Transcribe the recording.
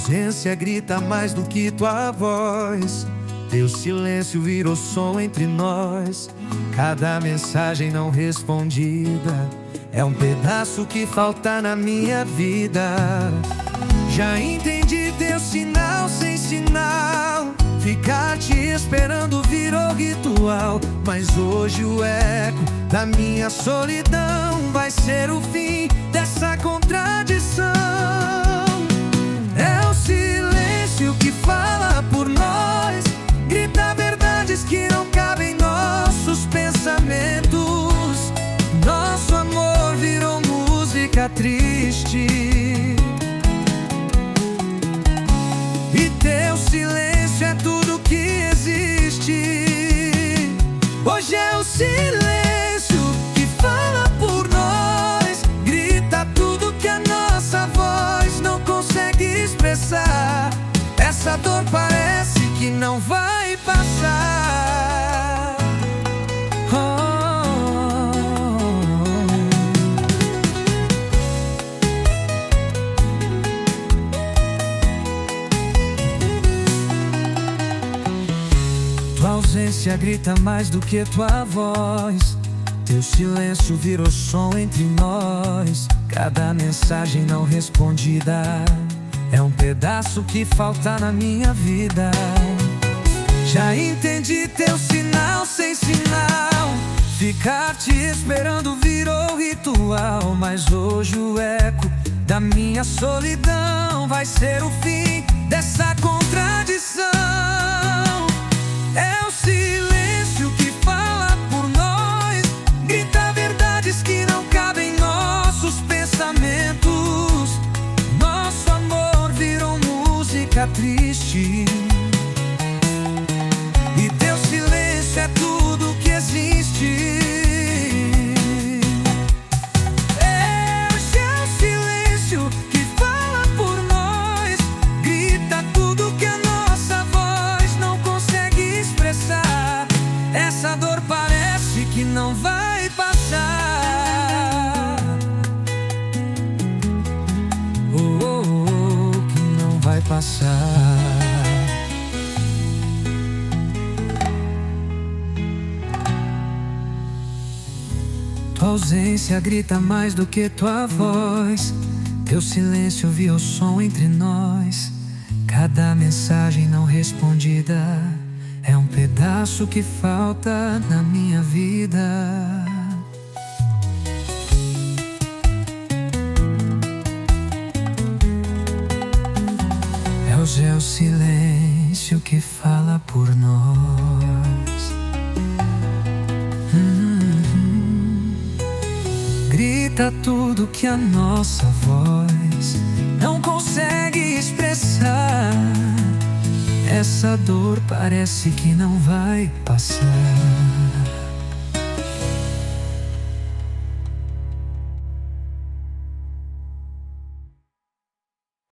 ausência grita mais do que tua voz. Teu silêncio virou som entre nós. Cada mensagem não respondida é um pedaço que falta na minha vida. Já entendi teu sinal sem sinal. Ficar te esperando virou ritual. Mas hoje o eco da minha solidão vai ser o fim dessa contradição. É o silêncio que fala por nós, grita verdades que não cabem em nossos pensamentos. Nosso amor virou música triste, e teu silêncio é tudo que existe. Hoje é o silêncio que fala por nós, grita tudo que a nossa voz não consegue expressar. Essa dor parece que não vai passar. Tua ausência grita mais do que tua voz. Teu silêncio virou som entre nós. Cada mensagem não respondida é um pedaço que falta na minha vida. Já entendi teu sinal sem sinal. Ficar te esperando virou ritual. Mas hoje o eco da minha solidão vai ser o fim dessa contradição. É o silêncio que fala por nós, grita verdades que não cabem em nossos pensamentos. Nosso amor virou música triste, e teu silêncio é tudo que existe. Essa dor parece que não vai passar. Que não vai passar. Tua ausência grita mais do que tua voz. Teu silêncio viu o som entre nós. Cada mensagem não respondida é um pedaço que falta na minha vida. É o silêncio que fala por nós. Grita tudo que a nossa voz não consegue expressar. Essa dor parece que não vai passar.